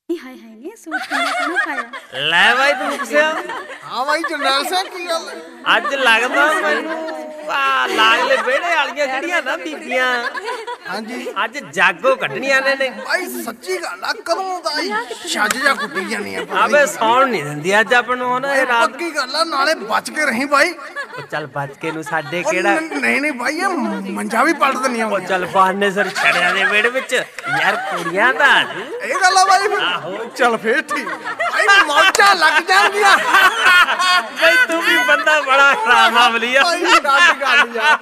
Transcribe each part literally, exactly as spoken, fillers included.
हाय हाय ने सूट कितना सोना पाया ले भाई तू मुकसिया हां भाई जरनैल सिंह की गल अज लगदा मैनू वाह लागले बेड़े वालियां खड़ियां ना बीबियां हां जी अज जागो कढणियां ने ने भाई सच्ची गल आ कदों दा छज जा कुੱਟੀ जानी आ अबे सौण नहीं दिंदी अज अपन हो ना ये रात पक्की गल आ नाले बच के रही भाई चल बच के नु साडे केड़ा नहीं नहीं भाई ये मंजा भी पलट दनिया ओ चल बहाने सर छड़िया दे वेड़ विच यार कुड़ियां दा ए गल आ भाई आहो चल फिर ठीक भाई मौजा लग जाएंगियां भाई तू भी बंदा बड़ा हराम लिया भाई गल गल यार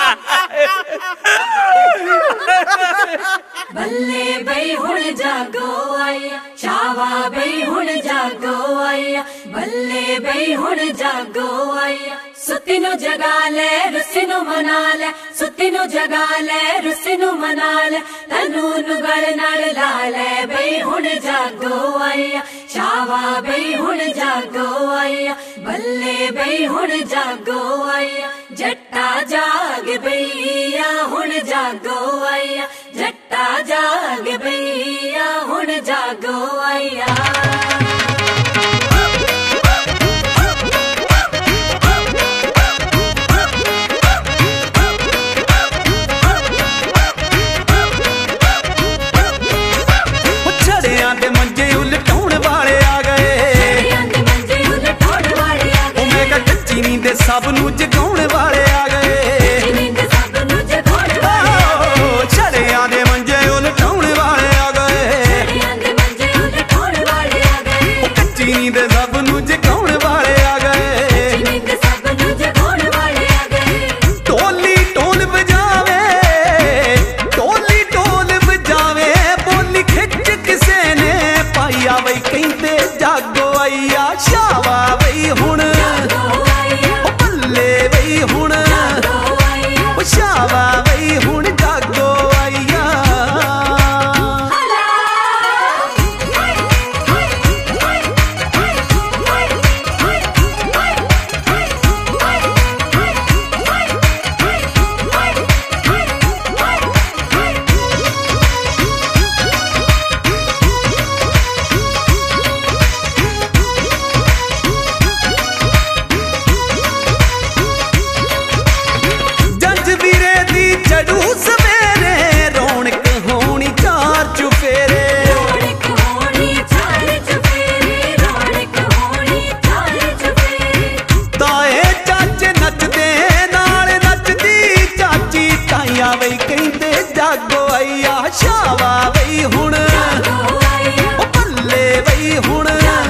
बल्ले बई हुण जागो आया शावा बई हुण जागो आया बल्ले बई हुण जागो आया सुती नु जगा ले रुसी नु मना ले सुती नु जगा ले रुसी नु मना ले तनु नु गल नाल ला ले बई हुण जागो आया शावा बई हुण जागो आया बल्ले बई हुण जागो आया जट्टा जाग बईया हुण जागो आया जट्टा जाग बईया हुण जागो आया सब नू जगाउण वाले आ गए छड़ियां दे मंजे उलटाउण वाले आ गए कच्ची नींद सब नू जगाउण वाले आ गए टोली टोल बजावे टोली टोल बजावे बोली खिच किसे ने पाईया बई कहंदे जागो आईया शावा बई हुण हुण शावा बई हुण जागो आईया बई कहंदे जागो आईया शावा बई हुण बल्ले बई हुण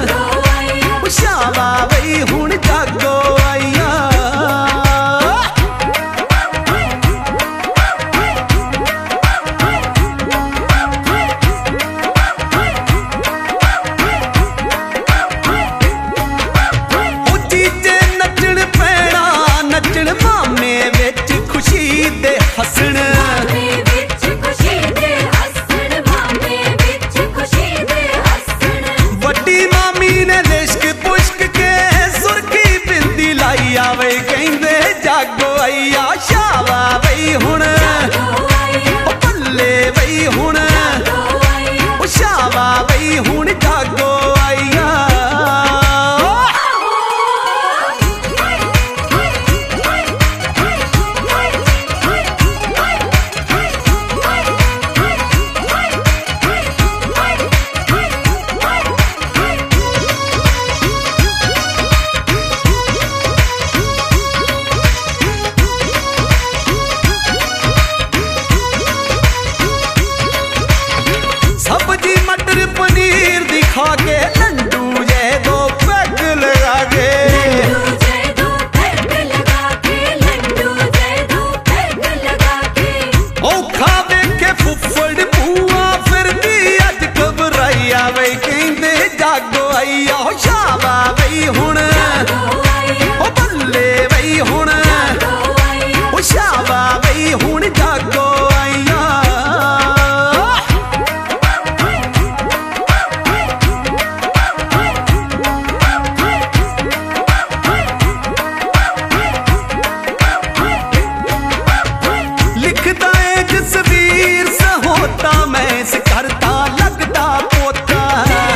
शावा बई हुण जागो आईया जीजे नचण पैणा नचण मामे विच खुशी दे हसण वड्डी मामी ने लिश्क पुश्क के सुर्खी बिंदी लाई आवे कहंदे जागो आईया शावा बई हुण बल्ले बई हुण शावा बई हुण जागो आईया सब्जी मटर पनीर दिखा के लड्डू जे दो पैग लगा के औखा वेखे फुफड़ बुआ फिर भी अज घबराई आवे कहंदे जागो आईया शावा बई हुण बल्ले बई हुण शावा बई हुण जागो आईया लिखता है जसवीर सा होता मैं करता लगता पोता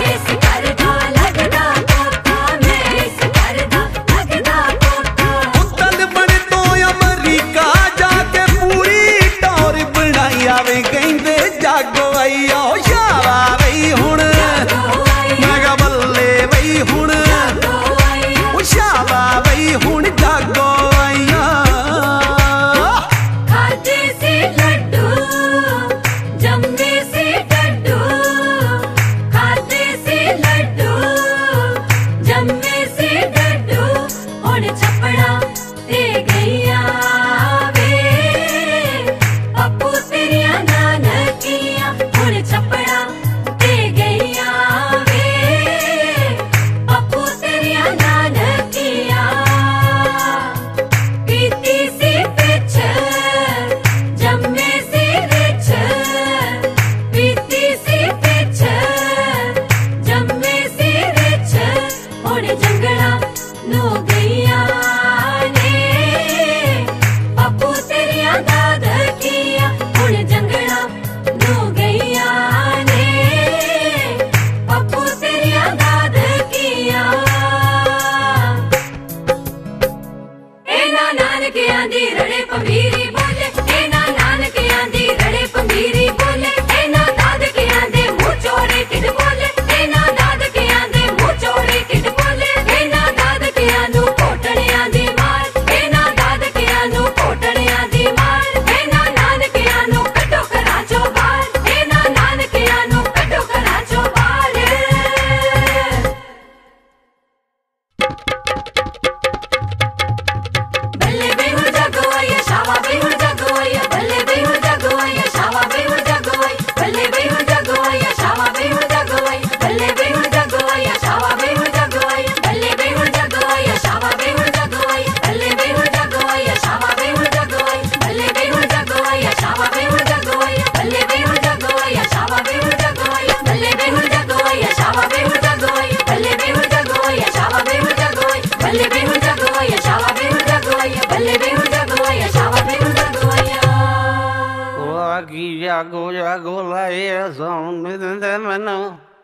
ਜਾਗੋ ਜਾਗੋ ਲਾਏ ਸੌਣ ਨੀ ਦਿੰਦੇ ਮੈਨੂੰ